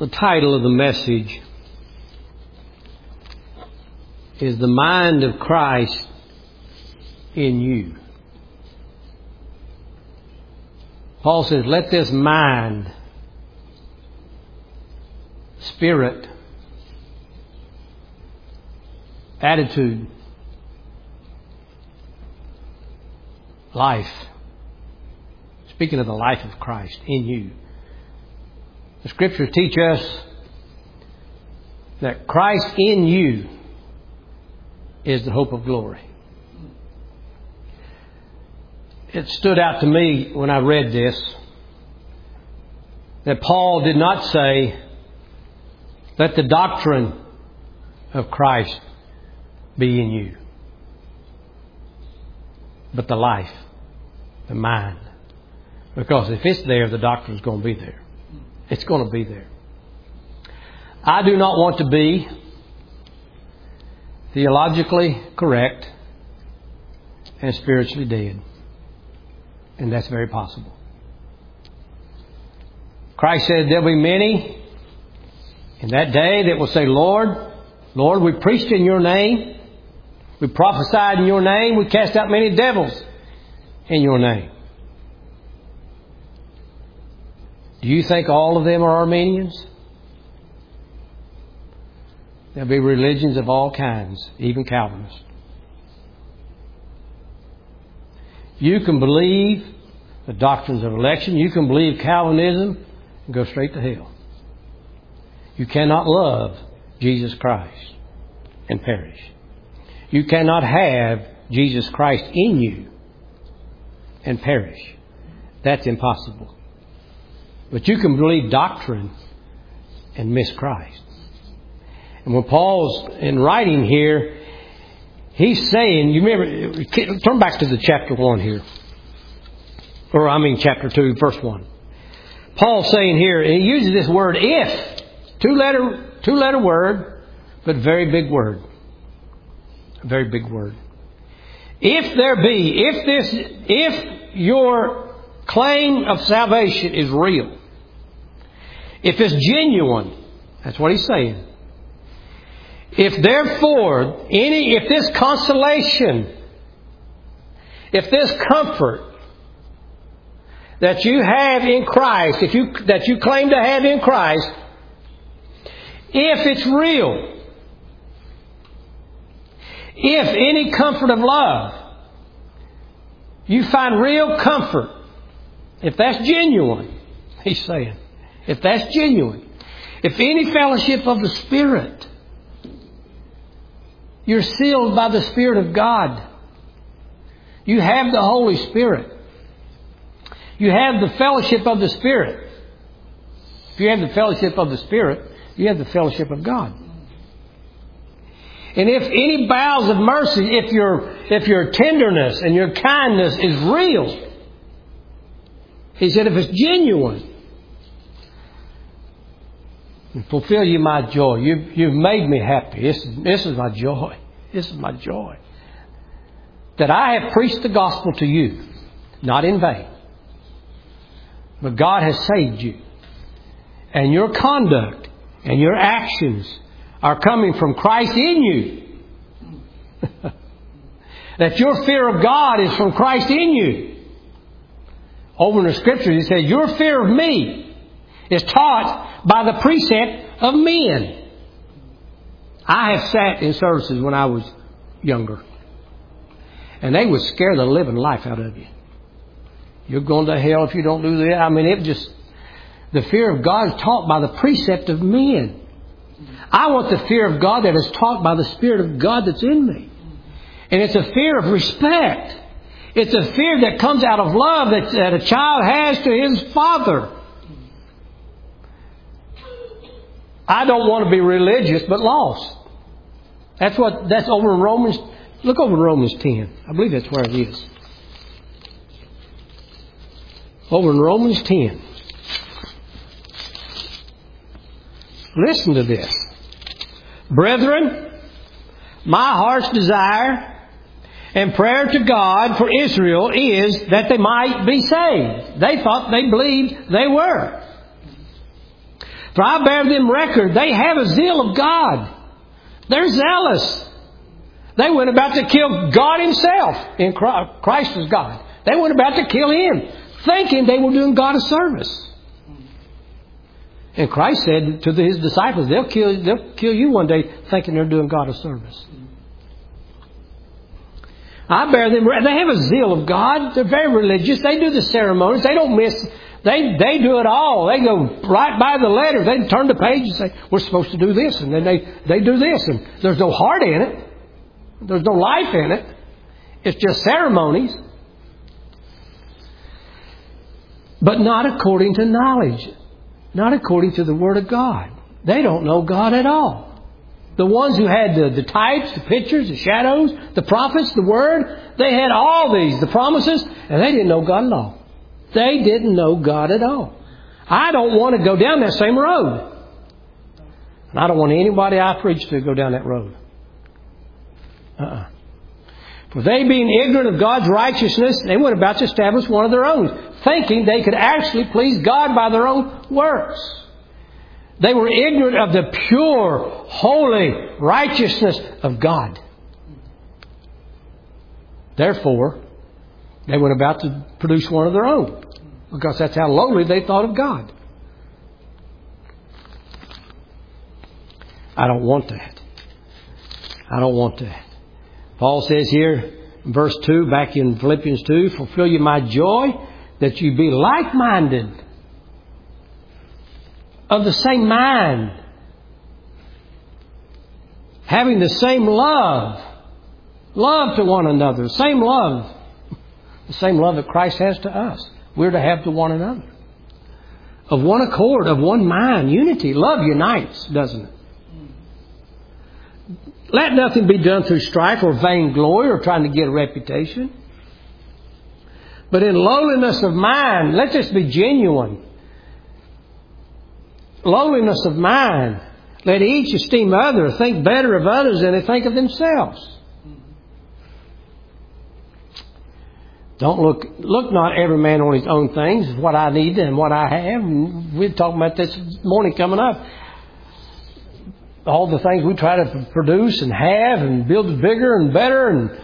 The title of the message is The Mind of Christ in You. Paul says, let this mind, spirit, attitude, life, speaking of the life of Christ in you. The Scriptures teach us that Christ in you is the hope of glory. It stood out to me when I read this that Paul did not say, let the doctrine of Christ be in you, but the life, the mind. Because if it's there, the doctrine's going to be there. It's going to be there. I do not want to be theologically correct and spiritually dead. And that's very possible. Christ said there'll be many in that day that will say, Lord, Lord, we preached in your name. We prophesied in your name. We cast out many devils in your name. Do you think all of them are Armenians? There'll be religions of all kinds, even Calvinists. You can believe the doctrines of election. You can believe Calvinism and go straight to hell. You cannot love Jesus Christ and perish. You cannot have Jesus Christ in you and perish. That's impossible. But you can believe doctrine and miss Christ. And when Paul's in writing here, he's saying, you remember, turn back to the chapter 1 here. Chapter 2, verse 1. Paul's saying here, and he uses this word if. Two-letter word, but very big word. A very big word. If your claim of salvation is real, if it's genuine, that's what he's saying. If therefore, if this consolation, if this comfort that you have in Christ, that you claim to have in Christ, if it's real, if any comfort of love, you find real comfort, if that's genuine, he's saying, if that's genuine, if any fellowship of the Spirit, you're sealed by the Spirit of God. You have the Holy Spirit. You have the fellowship of the Spirit. If you have the fellowship of the Spirit, you have the fellowship of God. And if any bowels of mercy, if your tenderness and your kindness is real, he said, if it's genuine, fulfill you my joy. You've made me happy. This is my joy. This is my joy. That I have preached the gospel to you, not in vain. But God has saved you. And your conduct and your actions are coming from Christ in you. That your fear of God is from Christ in you. Over in the Scriptures, it says, your fear of me is taught by the precept of men. I have sat in services when I was younger, and they would scare the living life out of you. You're going to hell if you don't do that. The fear of God is taught by the precept of men. I want the fear of God that is taught by the Spirit of God that's in me. And it's a fear of respect. It's a fear that comes out of love that a child has to his father. I don't want to be religious, but lost. That's over in Romans. Look over in Romans 10. I believe that's where it is. Over in Romans 10. Listen to this. Brethren, my heart's desire and prayer to God for Israel is that they might be saved. They believed they were. For I bear them record, they have a zeal of God. They're zealous. They went about to kill God Himself. In Christ was God. They went about to kill Him, thinking they were doing God a service. And Christ said to His disciples, they'll kill you one day thinking they're doing God a service. I bear them. They have a zeal of God. They're very religious. They do the ceremonies. They don't miss. They do it all. They go right by the letter. They turn the page and say, we're supposed to do this. And then they do this. And there's no heart in it. There's no life in it. It's just ceremonies. But not according to knowledge. Not according to the Word of God. They don't know God at all. The ones who had the types, the pictures, the shadows, the prophets, the Word, they had all these, the promises, and they didn't know God at all. They didn't know God at all. I don't want to go down that same road. And I don't want anybody I preach to go down that road. For they, being ignorant of God's righteousness, they went about to establish one of their own, thinking they could actually please God by their own works. They were ignorant of the pure, holy righteousness of God. Therefore, they went about to produce one of their own, because that's how lowly they thought of God. I don't want that. I don't want that. Paul says here in verse 2, back in Philippians 2, fulfill you my joy, that you be like-minded, of the same mind, having the same love to one another, the same love that Christ has to us. We're to have to one another. Of one accord, of one mind, unity. Love unites, doesn't it? Let nothing be done through strife or vainglory or trying to get a reputation. But in lowliness of mind, let this be genuine. Lowliness of mind. Let each esteem others, think better of others than they think of themselves. Don't look not every man on his own things, what I need and what I have. And we're talking about this morning coming up. All the things we try to produce and have and build bigger and better. And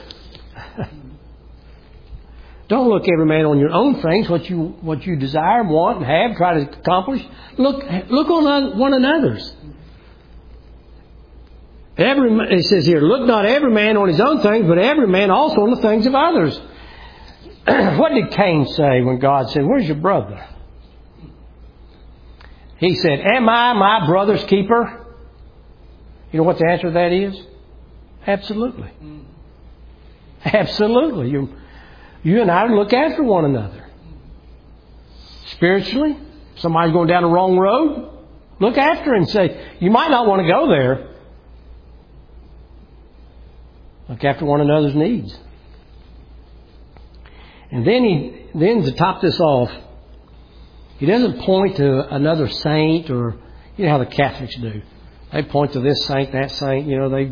don't look every man on your own things, what you desire, want, and have, try to accomplish. Look on one another's. It says here, look not every man on his own things, but every man also on the things of others. What did Cain say when God said, where's your brother? He said, am I my brother's keeper? You know what the answer to that is? Absolutely. Absolutely. You and I look after one another. Spiritually, somebody's going down the wrong road, look after him and say, you might not want to go there. Look after one another's needs. And then to top this off, he doesn't point to another saint, or you know how the Catholics do. They point to this saint, that saint,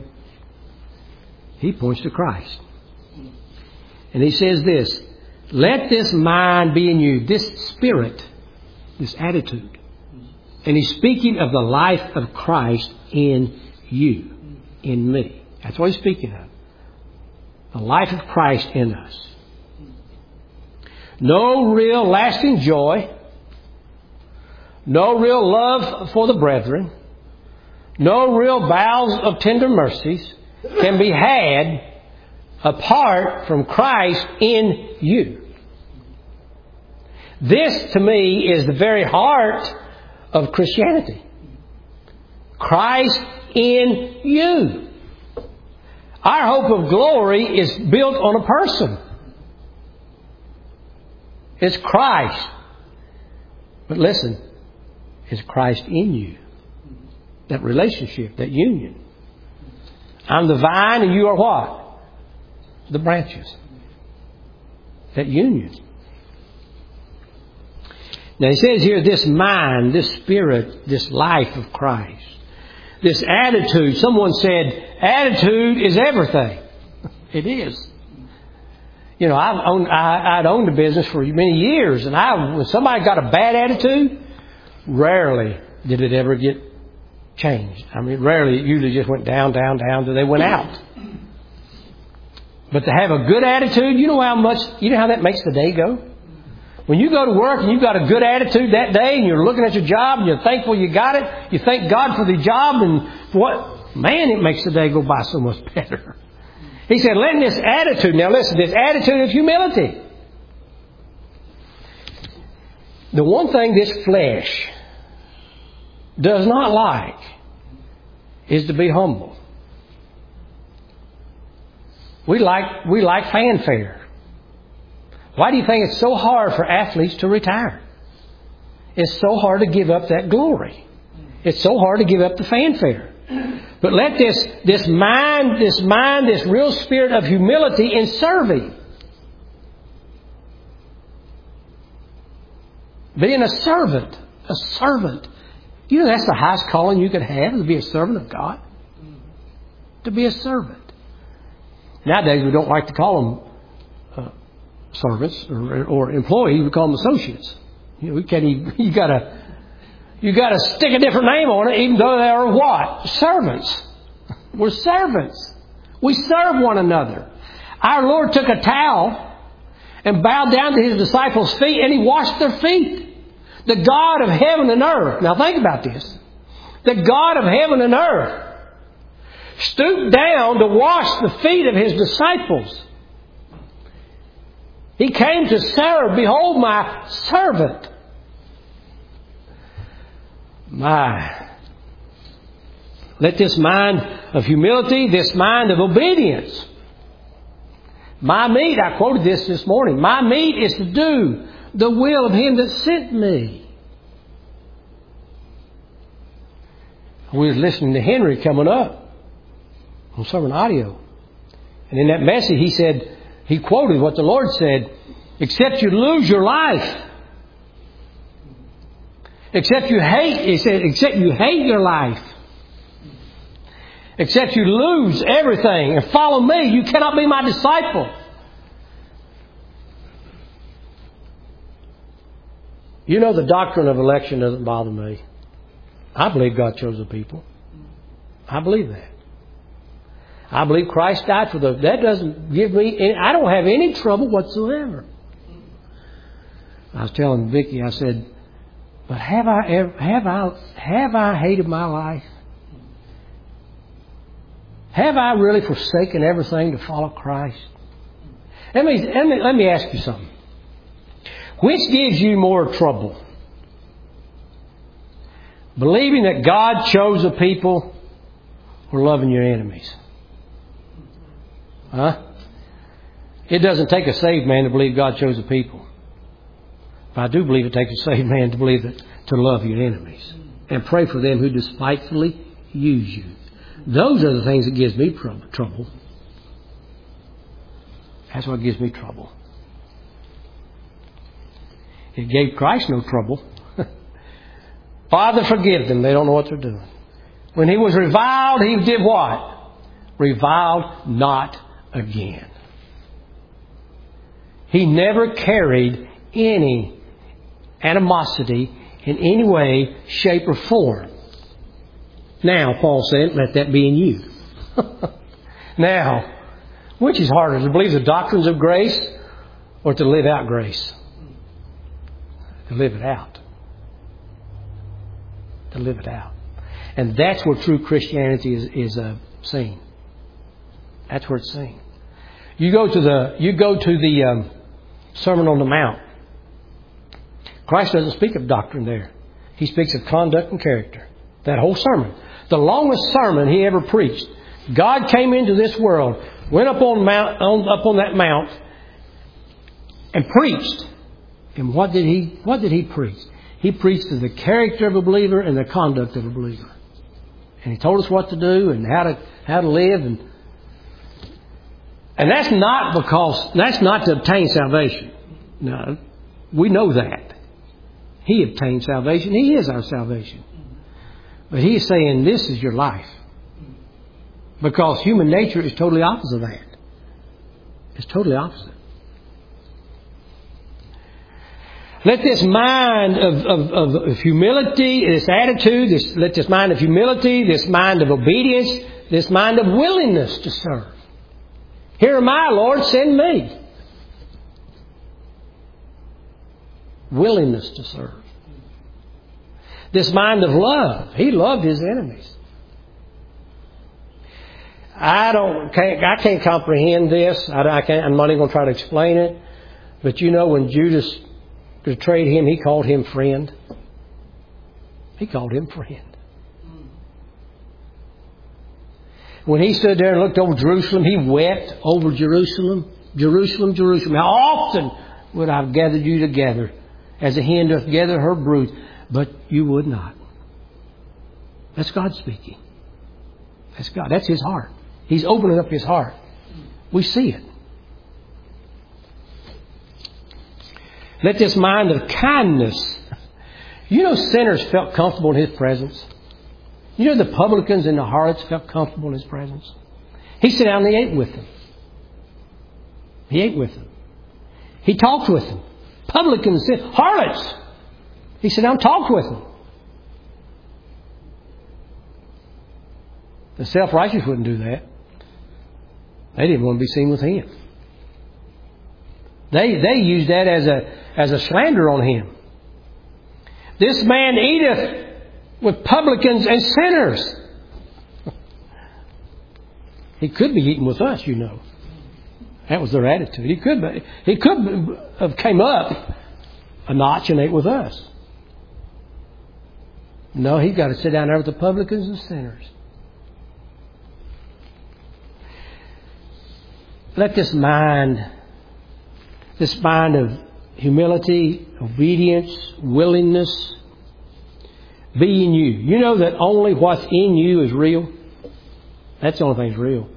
he points to Christ. And he says this, let this mind be in you, this spirit, this attitude. And he's speaking of the life of Christ in you, in me. That's what he's speaking of. The life of Christ in us. No real lasting joy. No real love for the brethren. No real bowels of tender mercies can be had apart from Christ in you. This, to me, is the very heart of Christianity. Christ in you. Our hope of glory is built on a person. It's Christ. But listen, it's Christ in you. That relationship, that union. I'm the vine and you are what? The branches. That union. Now he says here, this mind, this spirit, this life of Christ. This attitude. Someone said, attitude is everything. It is. You know, I'd owned a business for many years, and when somebody got a bad attitude, rarely did it ever get changed. I mean, rarely. It usually just went down, down, down till they went out. But to have a good attitude, you know how that makes the day go? When you go to work and you've got a good attitude that day and you're looking at your job and you're thankful you got it, you thank God for the job and it makes the day go by so much better. He said, let this attitude, now listen, this attitude of humility. The one thing this flesh does not like is to be humble. We like fanfare. Why do you think it's so hard for athletes to retire? It's so hard to give up that glory. It's so hard to give up the fanfare. But let this mind, this real spirit of humility in serving. Being a servant. A servant. You know that's the highest calling you could have, to be a servant of God. To be a servant. Nowadays we don't like to call them servants or employees. We call them associates. You know, we can't even, you gotta stick a different name on it, even though they are what? Servants. We're servants. We serve one another. Our Lord took a towel and bowed down to His disciples' feet and He washed their feet. The God of heaven and earth. Now think about this. The God of heaven and earth stooped down to wash the feet of His disciples. He came to serve. Behold my servant. Let this mind of humility, this mind of obedience. My meat, I quoted this morning. My meat is to do the will of Him that sent me. We was listening to Henry coming up on Sermon Audio. And in that message he quoted what the Lord said, except you lose your life. Except you hate your life. Except you lose everything and follow me, you cannot be my disciple. You know, the doctrine of election doesn't bother me. I believe God chose the people. I believe that. I believe Christ died for those. That doesn't give me I don't have any trouble whatsoever. I was telling Vicki, I said, but have I hated my life? Have I really forsaken everything to follow Christ? Let me ask you something. Which gives you more trouble? Believing that God chose a people or loving your enemies? Huh? It doesn't take a saved man to believe God chose a people. But I do believe it takes a saved man to believe that, to love your enemies and pray for them who despitefully use you. Those are the things that gives me trouble. That's what gives me trouble. It gave Christ no trouble. Father, forgive them. They don't know what they're doing. When He was reviled, He did what? Reviled not again. He never carried any animosity in any way, shape, or form. Now, Paul said, let that be in you. Now, which is harder, to believe the doctrines of grace or to live out grace? To live it out. To live it out. And that's where true Christianity is seen. That's where it's seen. You go to the Sermon on the Mount. Christ doesn't speak of doctrine there. He speaks of conduct and character. That whole sermon. The longest sermon He ever preached. God came into this world, went up on that mount, and preached. And what did He preach? He preached of the character of a believer and the conduct of a believer. And He told us what to do and how to live. And that's not to obtain salvation. No, we know that. He obtained salvation. He is our salvation. But He is saying this is your life. Because human nature is totally opposite of that. It's totally opposite. Let this mind of humility, this attitude, let this mind of humility, this mind of obedience, this mind of willingness to serve. Here am I, Lord, send me. Willingness to serve. This mind of love. He loved His enemies. I can't comprehend this. I'm not even going to try to explain it. But you know, when Judas betrayed Him, he called Him friend. He called Him friend. When He stood there and looked over Jerusalem, He wept over Jerusalem. Jerusalem, Jerusalem. How often would I have gathered you together as a hen doth gather her brood, but you would not. That's God speaking. That's God. That's His heart. He's opening up His heart. We see it. Let this mind of kindness. You know, sinners felt comfortable in His presence. You know, the publicans and the harlots felt comfortable in His presence. He sat down and He ate with them. He ate with them. He talked with them. Publicans, harlots. He sat down and talked with them. The self-righteous wouldn't do that. They didn't want to be seen with Him. They used that as a slander on Him. This man eateth with publicans and sinners. He could be eating with us, you know. That was their attitude. He could have came up a notch and ate with us. No, He's got to sit down there with the publicans and sinners. Let this mind of humility, obedience, willingness be in you. You know that only what's in you is real? That's the only thing that's real.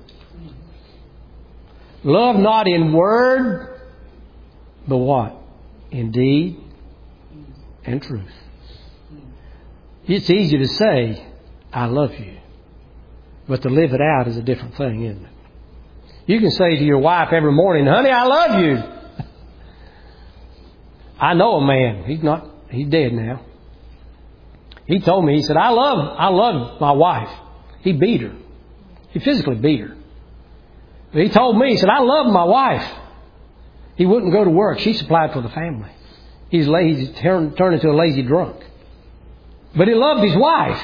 Love not in word, but what? In deed and truth. It's easy to say, I love you. But to live it out is a different thing, isn't it? You can say to your wife every morning, honey, I love you. I know a man. He's dead now. He told me, he said, I love my wife. He beat her. He physically beat her. But he told me, he said, I love my wife. He wouldn't go to work. She supplied for the family. He's lazy, turned into a lazy drunk. But he loved his wife.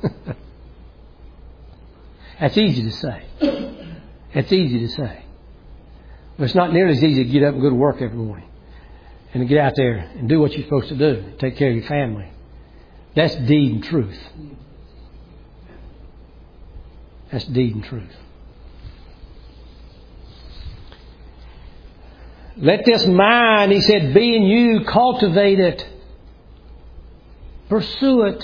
That's easy to say. It's easy to say. But it's not nearly as easy to get up and go to work every morning. And to get out there and do what you're supposed to do. Take care of your family. That's deed and truth. That's deed and truth. Let this mind, He said, be in you, cultivate it. Pursue it.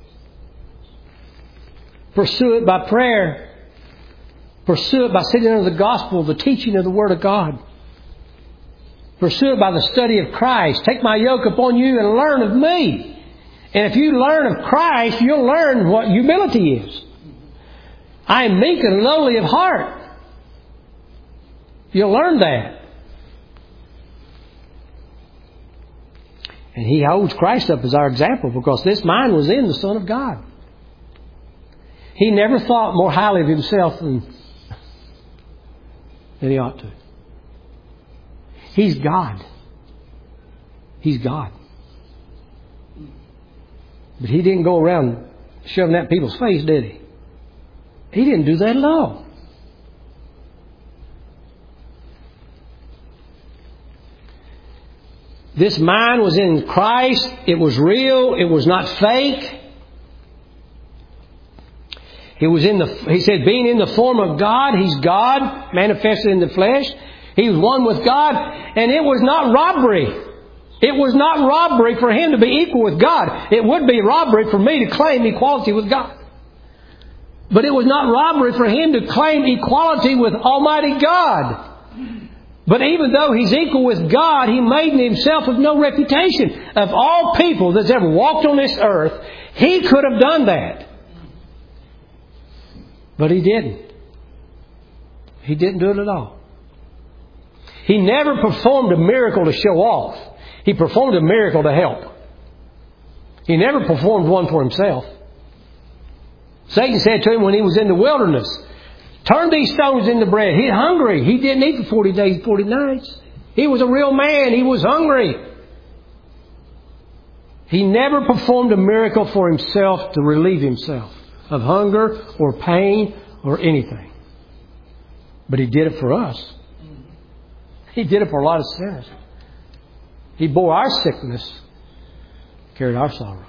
Pursue it by prayer. Pursue it by sitting under the gospel, the teaching of the Word of God. Pursue it by the study of Christ. Take my yoke upon you and learn of me. And if you learn of Christ, you'll learn what humility is. I am meek and lowly of heart. You'll learn that. And He holds Christ up as our example because this mind was in the Son of God. He never thought more highly of Himself than He ought to. He's God. He's God. But He didn't go around shoving that in people's face, did He? He didn't do that at all. This mind was in Christ. It was real. It was not fake. He said, being in the form of God, He's God, manifested in the flesh. He was one with God, and it was not robbery. It was not robbery for Him to be equal with God. It would be robbery for me to claim equality with God. But it was not robbery for Him to claim equality with Almighty God. But even though He's equal with God, He made Himself of no reputation. Of all people that's ever walked on this earth, He could have done that. But He didn't. He didn't do it at all. He never performed a miracle to show off. He performed a miracle to help. He never performed one for Himself. Satan said to Him when He was in the wilderness, turn these stones into bread. He's hungry. He didn't eat for 40 days, 40 nights. He was a real man. He was hungry. He never performed a miracle for Himself to relieve Himself of hunger or pain or anything. But He did it for us. He did it for a lot of sinners. He bore our sickness, carried our sorrows.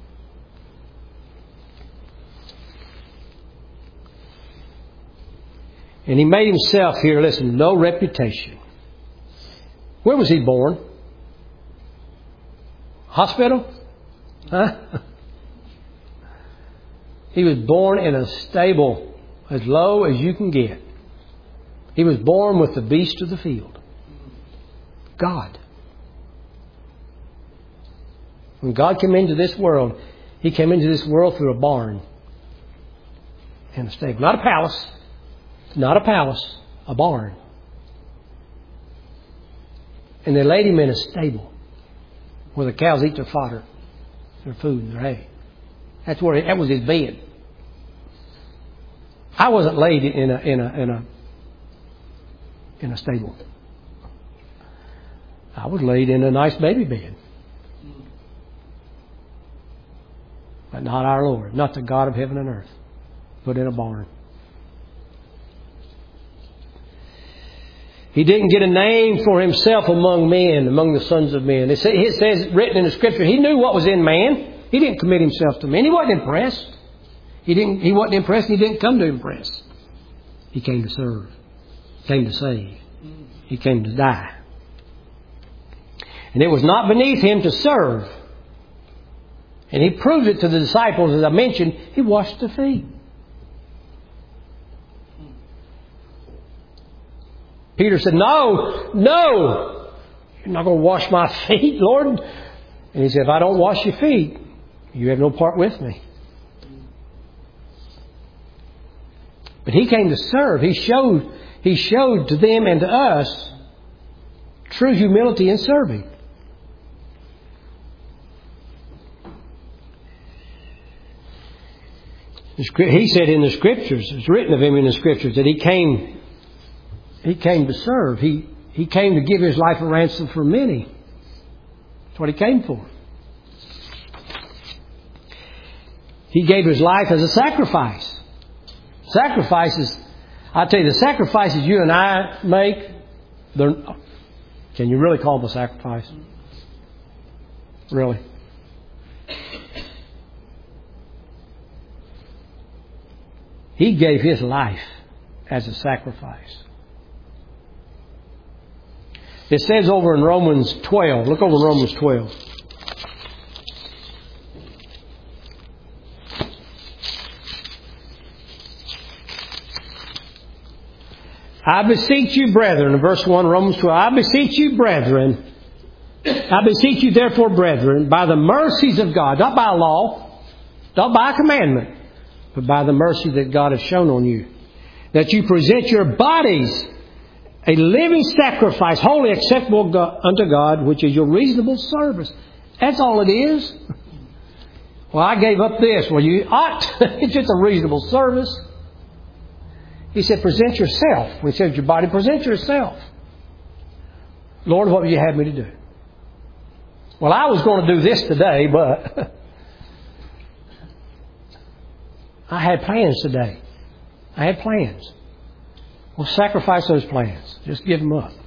And He made Himself here, listen, no reputation. Where was He born? Hospital? Huh? He was born in a stable as low as you can get. He was born with the beast of the field. God. When God came into this world, He came into this world through a barn and a stable. Not a palace. Not a palace. A barn. And they laid Him in a stable where the cows eat their fodder, their food and their hay. That was His bed. I wasn't laid in a stable. I was laid in a nice baby bed. But not our Lord, not the God of heaven and earth, put in a barn. He didn't get a name for Himself among men, among the sons of men. It says written in the Scripture, He knew what was in man. He didn't commit Himself to man. He wasn't impressed. He wasn't impressed. He didn't come to impress. He came to serve. He came to save. He came to die. And it was not beneath Him to serve. And He proved it to the disciples, as I mentioned. He washed their feet. Peter said, no, you're not going to wash my feet, Lord. And He said, if I don't wash your feet, you have no part with me. But He came to serve. He showed to them and to us true humility in serving. He said in the Scriptures, it's written of Him in the Scriptures, that He came to serve. He came to give His life a ransom for many. That's what He came for. He gave His life as a sacrifice. Sacrifices, I tell you, the sacrifices you and I make, can you really call them a sacrifice? Really? He gave His life as a sacrifice. It says over in Romans 12. Look over Romans 12. I beseech you, brethren, in verse 1, Romans 12. I beseech you, brethren. I beseech you, therefore, brethren, by the mercies of God, not by law, not by a commandment, but by the mercy that God has shown on you, that you present your bodies a living sacrifice, wholly acceptable unto God, which is your reasonable service. That's all it is. Well, I gave up this. Well, you ought. It's just a reasonable service. He said, present yourself. When He said your body, present yourself. Lord, what would you have me to do? Well, I was going to do this today, but I had plans today. I had plans. Well, sacrifice those plans. Just give them up.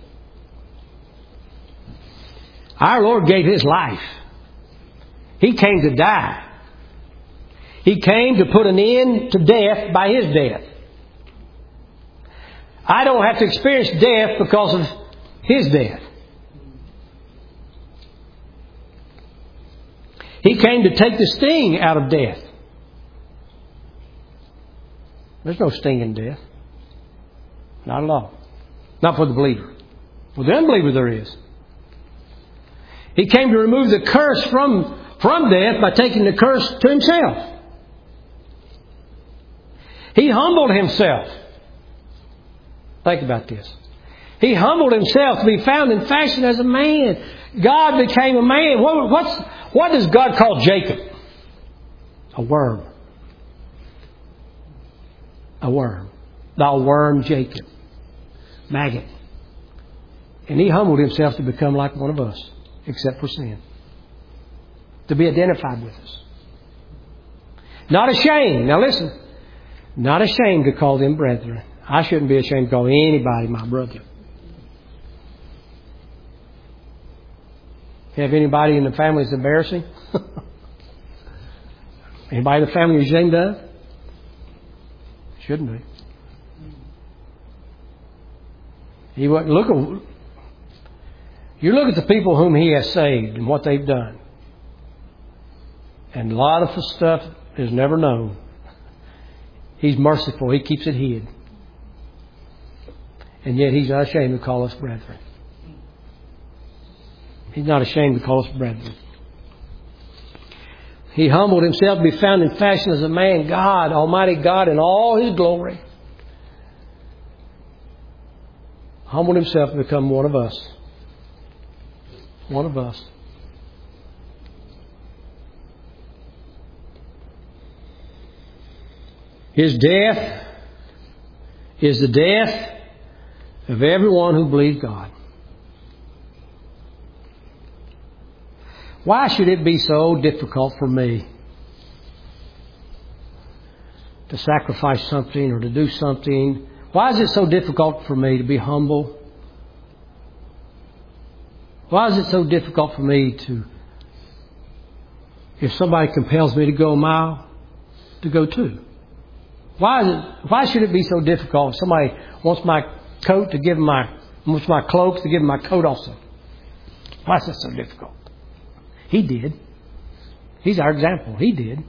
Our Lord gave His life. He came to die. He came to put an end to death by His death. I don't have to experience death because of His death. He came to take the sting out of death. There's no sting in death. Not at all. Not for the believer. For the unbeliever there is. He came to remove the curse from death by taking the curse to Himself. He humbled Himself. Think about this. He humbled Himself to be found in fashion as a man. God became a man. What does God call Jacob? A worm. A worm. Thou worm Jacob. Maggot. And He humbled Himself to become like one of us, except for sin. To be identified with us. Not ashamed. Now listen. Not ashamed to call them brethren. I shouldn't be ashamed to call anybody my brother. Have anybody in the family that's embarrassing? Anybody in the family you're ashamed of? Shouldn't be. You look at the people whom He has saved and what they've done. And a lot of the stuff is never known. He's merciful. He keeps it hid. And yet He's not ashamed to call us brethren. He's not ashamed to call us brethren. He humbled Himself to be found in fashion as a man. God, Almighty God, in all His glory, humbled Himself to become one of us. One of us. His death is the death of everyone who believes God. Why should it be so difficult for me to sacrifice something or to do something? Why is it so difficult for me to be humble? Why is it so difficult for me to, if somebody compels me to go a mile, to go two? Why should it be so difficult if somebody wants my coat to give them wants my cloak to give them my coat also? Why is that so difficult? He did. He's our example. He did.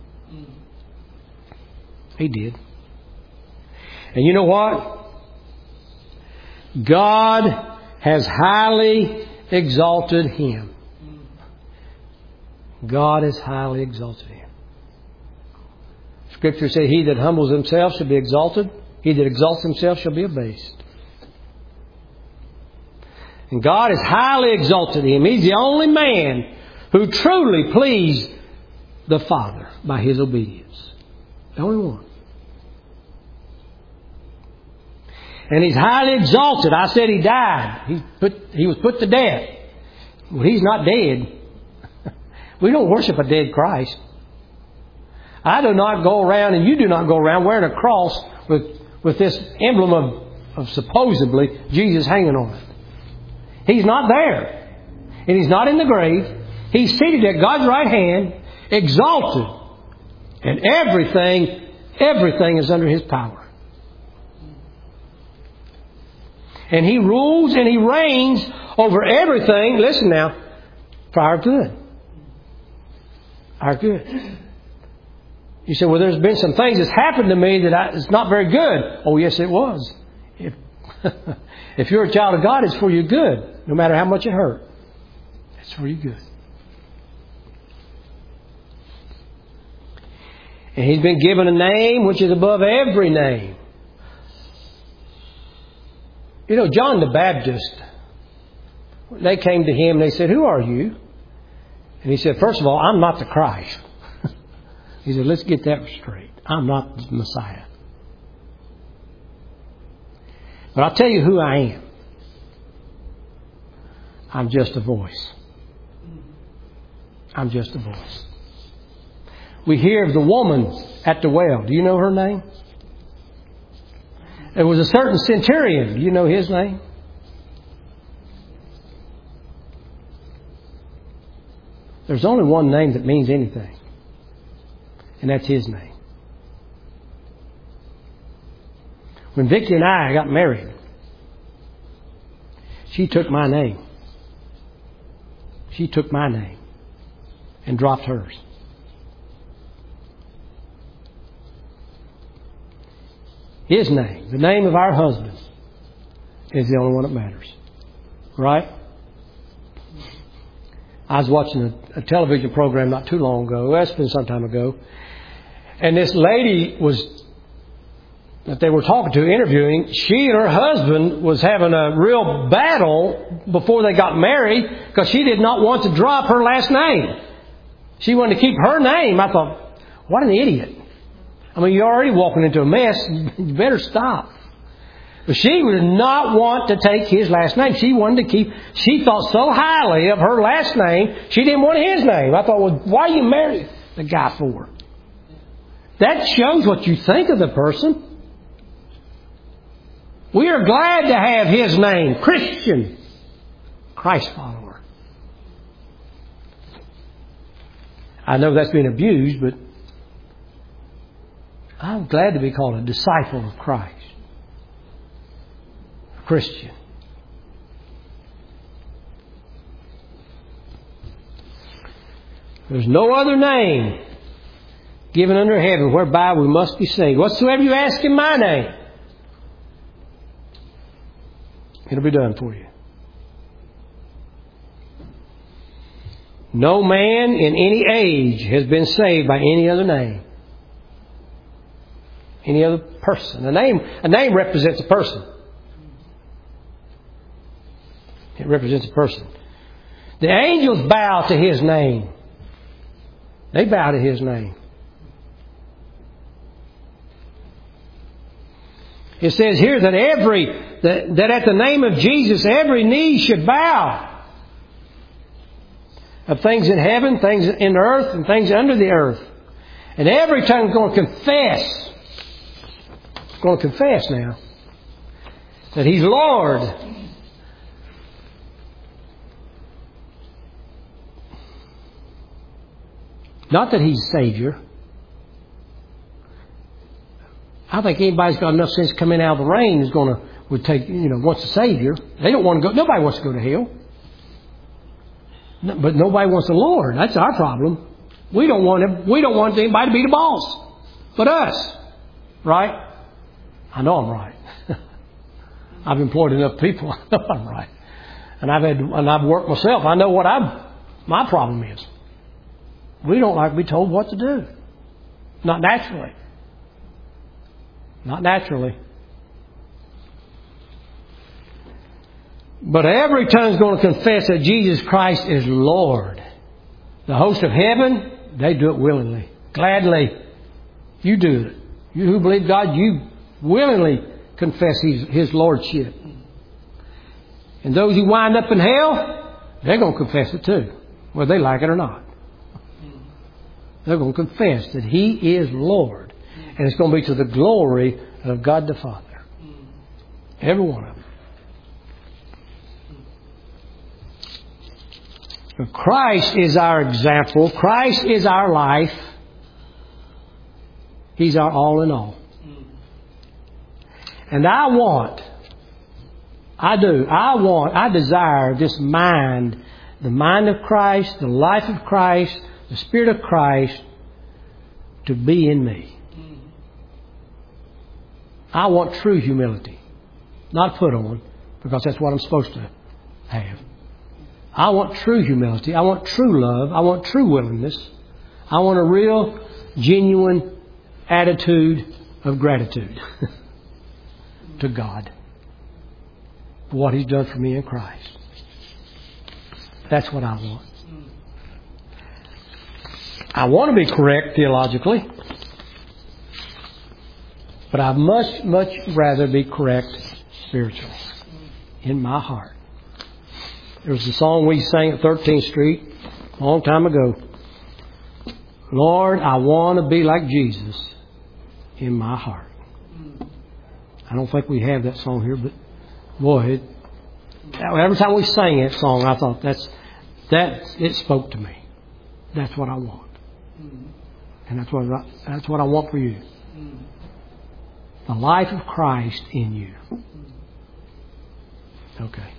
He did. And you know what? God has highly exalted Him. God has highly exalted Him. Scripture says, He that humbles himself shall be exalted. He that exalts himself shall be abased. And God has highly exalted Him. He's the only man who truly pleased the Father by His obedience. The only one. And He's highly exalted. I said He died. He was put to death. Well, He's not dead. We don't worship a dead Christ. I do not go around, and you do not go around wearing a cross with this emblem of supposedly Jesus hanging on it. He's not there. And He's not in the grave. He's seated at God's right hand, exalted. And everything is under His power. And He rules and He reigns over everything, listen now, for our good. Our good. You say, well, there's been some things that's happened to me that it's not very good. Oh, yes, it was. If you're a child of God, it's for your good, no matter how much it hurt. It's for your good. And He's been given a name which is above every name. You know, John the Baptist, they came to him and they said, who are you? And he said, first of all, I'm not the Christ. He said, let's get that straight. I'm not the Messiah. But I'll tell you who I am. I'm just a voice. I'm just a voice. We hear of the woman at the well. Do you know her name? There was a certain centurion. Do you know his name? There's only one name that means anything. And that's His name. When Vicki and I got married, she took my name. She took my name and dropped hers. His name, the name of our husband, is the only one that matters. Right? I was watching a television program not too long ago. Well, it's been some time ago. And this lady was that they were talking to, interviewing, she and her husband was having a real battle before they got married because she did not want to drop her last name. She wanted to keep her name. I thought, what an idiot. I mean, you're already walking into a mess. You better stop. But she did not want to take his last name. She wanted to keep, she thought so highly of her last name, she didn't want his name. I thought, well, why are you married the guy for? That shows what you think of the person. We are glad to have his name, Christian, Christ follower. I know that's been abused, but I'm glad to be called a disciple of Christ. A Christian. There's no other name given under heaven whereby we must be saved. Whatsoever you ask in my name, it'll be done for you. No man in any age has been saved by any other name. Any other person. A name represents a person. It represents a person. The angels bow to his name. They bow to his name. It says here that that at the name of Jesus every knee should bow. Of things in heaven, things in earth, and things under the earth. And every tongue is going to confess. It's going to confess now that He's Lord. Not that He's Savior. I think anybody's got enough sense to come in out of the rain is would take, wants a Savior. They don't want to go. Nobody wants to go to hell. But nobody wants the Lord. That's our problem. We don't want anybody to be the boss, but us, right? I know I'm right. I've employed enough people. I know I'm right, and I've worked myself. I know what my problem is. We don't like to be told what to do. Not naturally. Not naturally. But every tongue is going to confess that Jesus Christ is Lord. The host of heaven, they do it willingly. Gladly. You do it. You who believe God, you willingly confess His Lordship. And those who wind up in hell, they're going to confess it too, whether they like it or not. They're going to confess that He is Lord. And it's going to be to the glory of God the Father. Every one of them. But Christ is our example. Christ is our life. He's our all in all. And I desire this mind, the mind of Christ, the life of Christ, the Spirit of Christ to be in me. I want true humility. Not put on, because that's what I'm supposed to have. I want true humility. I want true love. I want true willingness. I want a real, genuine attitude of gratitude to God for what He's done for me in Christ. That's what I want. I want to be correct theologically, but I'd much, much rather be correct spiritually in my heart. There was a song we sang at 13th Street a long time ago. Lord, I want to be like Jesus in my heart. I don't think we have that song here, but boy, every time we sang that song, I thought it spoke to me. That's what I want. And that's what I want for you. The life of Christ in you. Okay.